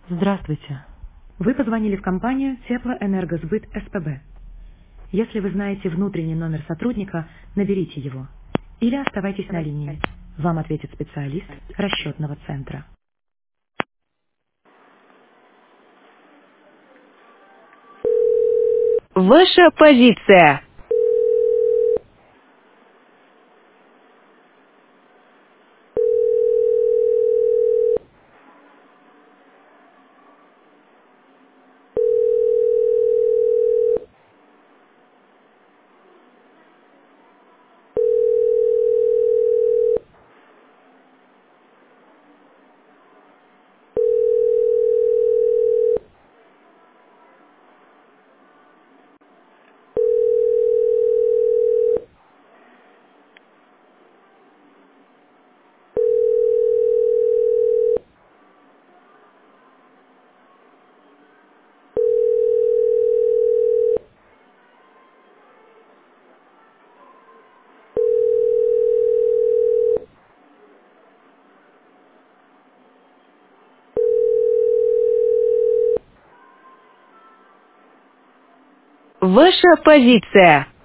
Здравствуйте. Вы позвонили в компанию Теплоэнергосбыт СПБ. Если вы знаете внутренний номер сотрудника, наберите его. Или оставайтесь на линии. Вам ответит специалист расчетного центра. Ваша позиция. Ваша позиция.